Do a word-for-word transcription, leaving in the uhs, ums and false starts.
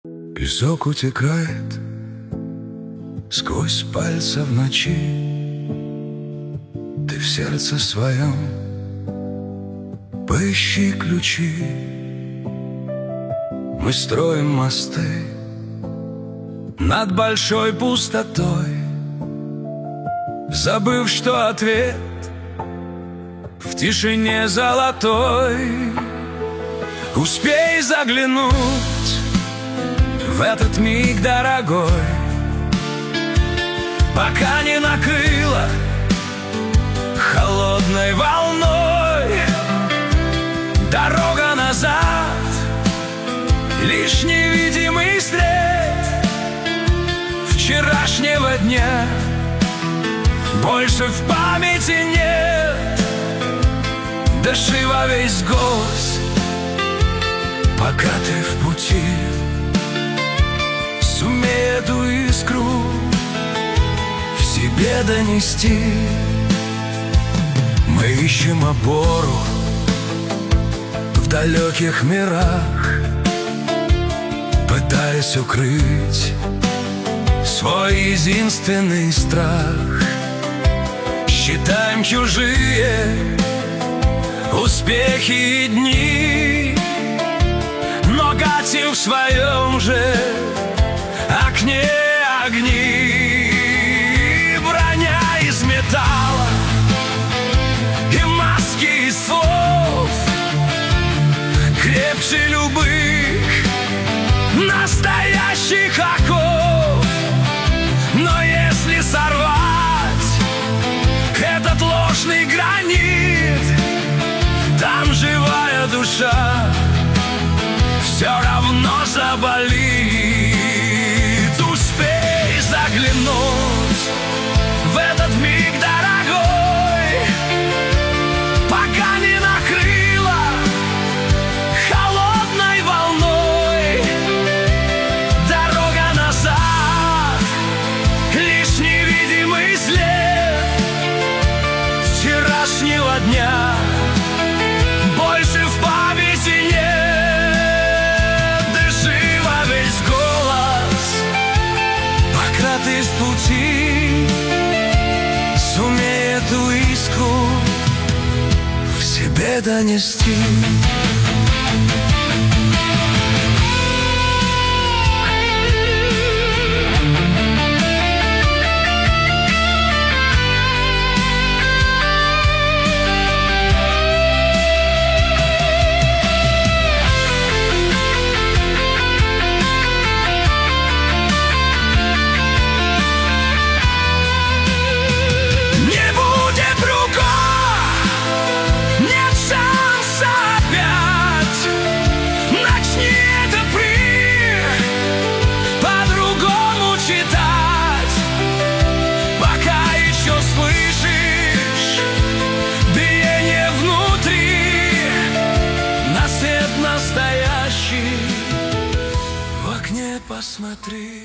Песок утекает сквозь пальцы в ночи. Ты в сердце своем поищи ключи. Мы строим мосты над большой пустотой, забыв, что ответ в тишине золотой. Успей заглянуть в этот миг дорогой, пока не накрыло холодной волной. Дорога назад — лишь невидимый след вчерашнего дня. Больше в памяти нет. Дыши во весь голос, пока ты в пути. Сумей эту искру в себе донести. Мы ищем опору в далеких мирах, пытаясь укрыть свой единственный страх. Считаем чужие успехи и дни, но гасим в своем же окне огни. Броня из металла и маски из слов крепче любых настоящих оков. Но если сорвать этот ложный гранит, там живая душа все равно заболит. Успей заглянуть в этот миг дорогой, пока не накрыло холодной волной. Дорога назад — лишь невидимый след вчерашнего дня. Больше в памяти нет. Дыши во весь голос, пока ты в пути. Сумей эту искру в себе донести. Настоящий в окне посмотри.